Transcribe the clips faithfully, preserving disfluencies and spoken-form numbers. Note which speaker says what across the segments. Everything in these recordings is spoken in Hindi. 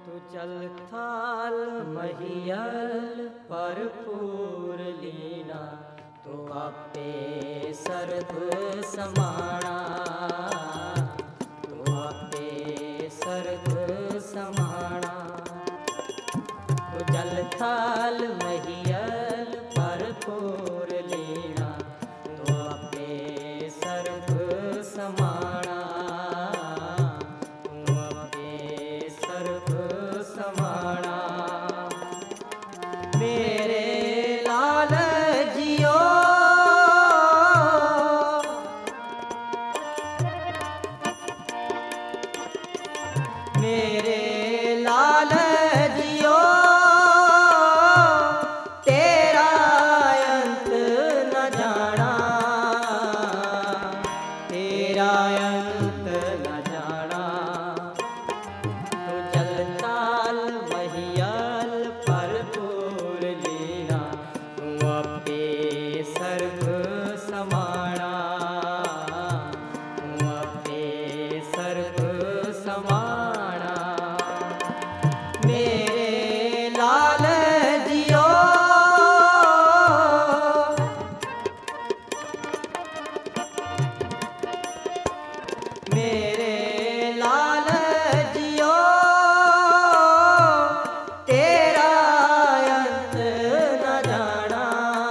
Speaker 1: तू चल थाल महियल भरपूर लीना, तू आपे सर्व समाना, तू आपे सर्व समाना। तू चल थाल महियल भरपूर लीना, तू आपे सर्व समाना, तू आपे सर्व समाना। मेरे लाल जियो मेरे लाल जियो तेरा अंत न जाना, तेरा अंत न जाना। तू चल थाल महियल भरपूर लीना, तू आपे सर्व समाना, तू आपे सर्व समाना। मेरे लाल जियो मेरे लाल जियो तेरा अंत न जाना,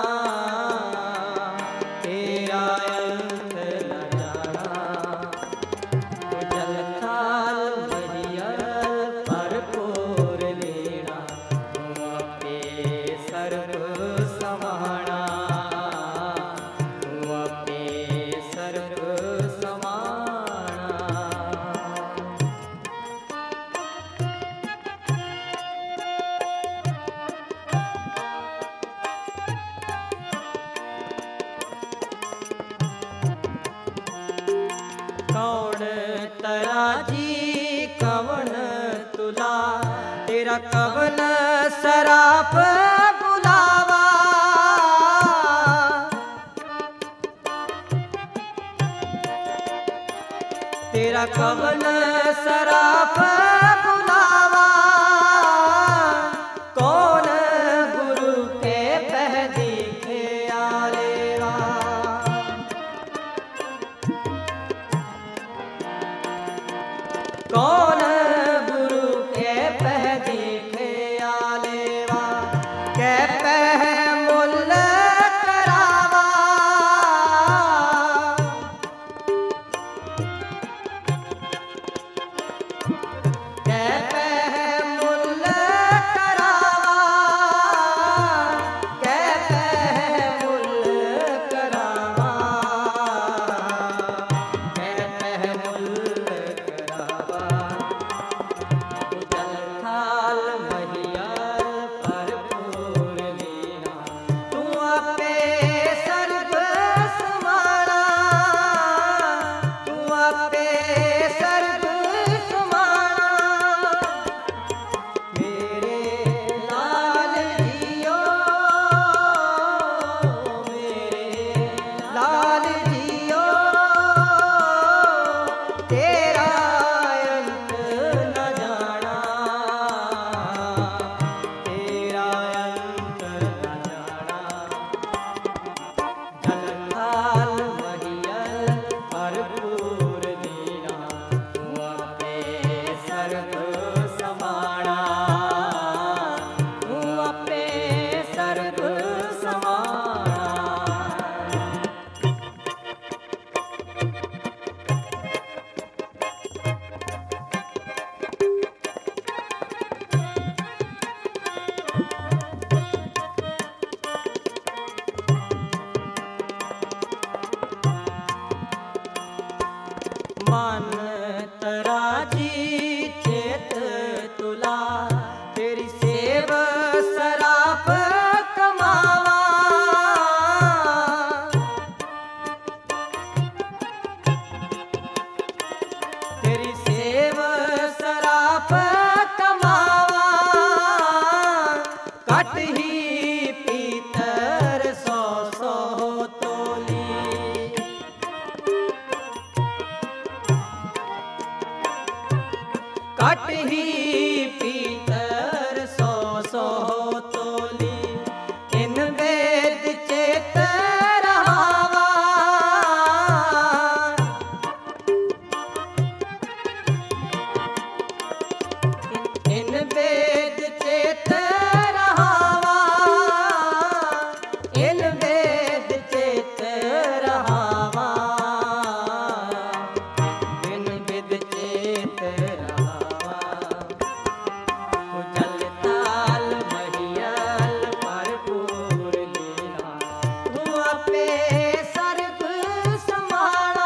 Speaker 1: तेरा अंत न जाना। तू चल थाल महियल भरपूर लीना, तू आपे सर्व समाना, तू आपे सर्व समाना। कौन तराजी कवन तुला, तेरा कवन सराप बुलावा। तेरा कवन सराप बुलावा, कौन गुरु के पह दिखे आलेवा। कौन गुरु के पह दिखे आलेवा, के पह मुल करावा। के पह मुल करावा, के पह मुल करावा, के पह मुल करावा। तू चल थाल महियल भरपूर लीना, तू आपे सर्व समाना, तू आपे सर्व समाना। मेरे लाल जियो मेरे लाल जियो तेरा अंत न जाना, तेरा अंत न जाना। चल थाल महियल भरपूर लीना, तू आपे सर्व समाना, तू आपे सर्व समाना। मन तराजी चेत तुला, तेरी सेव सराप कमावा। तेरी सेव सराप कमावा, कट ही पीतर सौ सौ तोली। कट ही पीतर सौ सौ तोली इन वेद चेत रहावा इन वेद चेत रहावा इन वेद चेत रहावा इन वेद चेत रहावा जल ताल महियल भरपूर लीला तू आपे सर्व समाना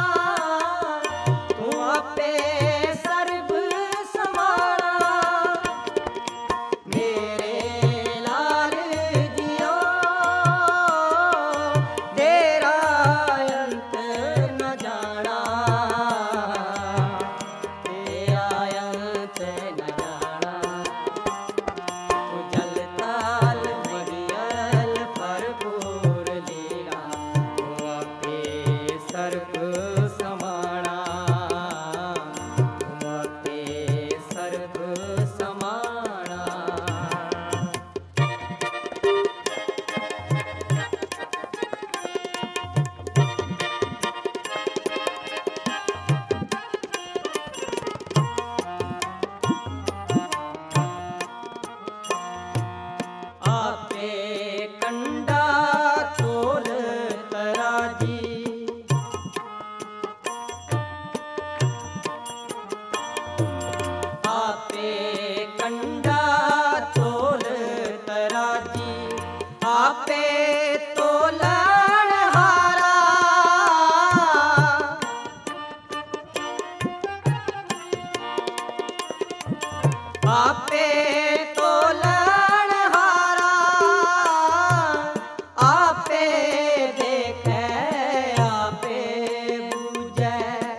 Speaker 1: तू आपे सर्व समाना मेरे लाल जियो तेरा अंत न जाना तेरा अंत न जाना तू जल ताल महियल भरपूर लीला तू आपे सर्व समाना तू आपे सर्व समाना आपे कंडा तोल तराजी आपे कंडा तोल तराजी आपे तोलन हारा आपे तोलन हारा आपे देखे आपे बूझे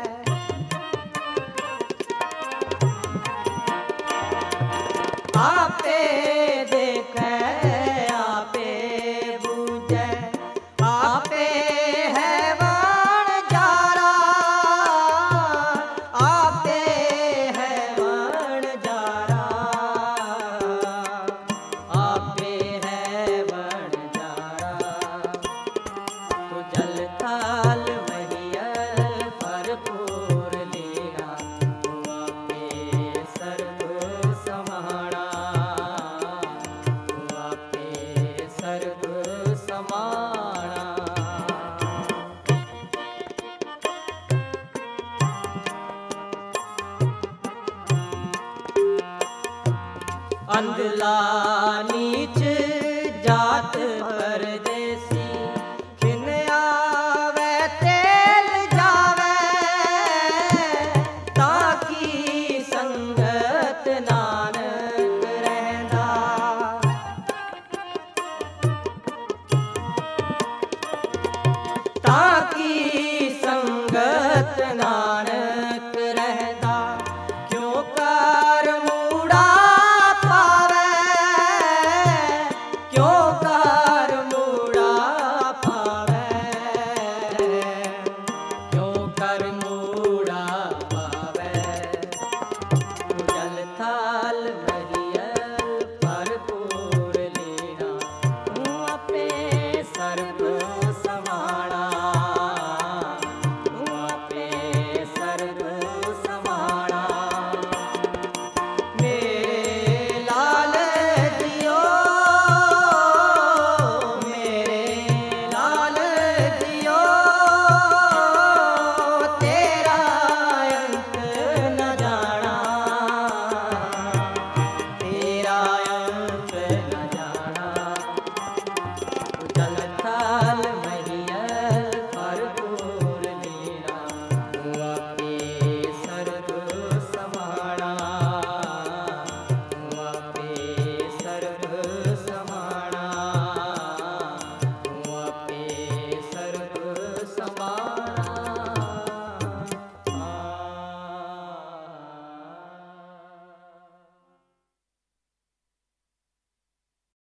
Speaker 1: आपे देखे आपे बूझे आपे है वाण जारा आपे है वाण जारा आपे है वाण जारा तू जल थाल महियल भरपूर लीला तू आपे सर्व समाना तू आपे सर्व समाना अंधला नीच जात पर